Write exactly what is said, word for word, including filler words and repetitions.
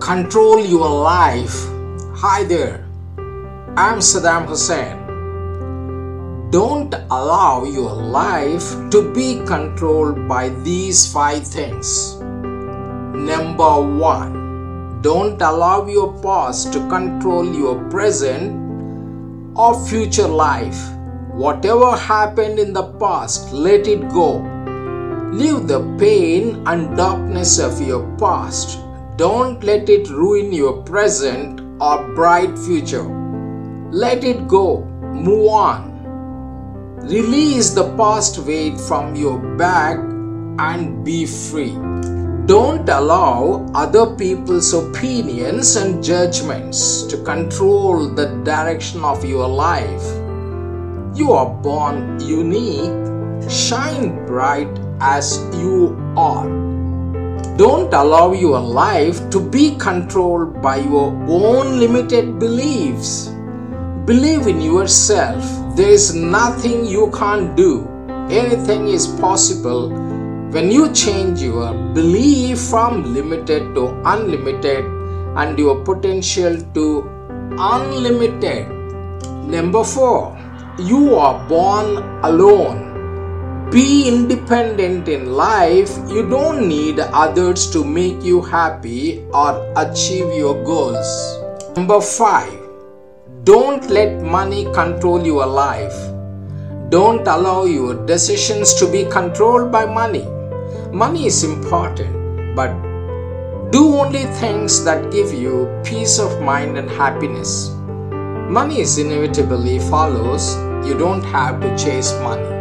Control your life. Hi there, I'm Saddam Hussein. Don't allow your life to be controlled by these five things. Number one, don't allow your past to control your present or future life. Whatever happened in the past, let it go. Leave the pain and darkness of your past. Don't let it ruin your present or bright future. Let it go. Move on. Release the past weight from your back and be free. Don't allow other people's opinions and judgments to control the direction of your life. You are born unique. Shine bright as you are. Don't allow your life to be controlled by your own limited beliefs. Believe in yourself. There is nothing you can't do. Anything is possible when you change your belief from limited to unlimited and your potential to unlimited. Number four, you are born alone. Be independent in life. You don't need others to make you happy or achieve your goals. Number five, don't let money control your life. Don't allow your decisions to be controlled by money. Money is important, but do only things that give you peace of mind and happiness. Money is inevitably follows. You don't have to chase money.